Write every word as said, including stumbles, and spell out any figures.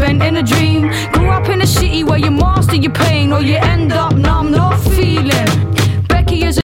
went in a dream. Grew up in a city where you master your pain, or you end up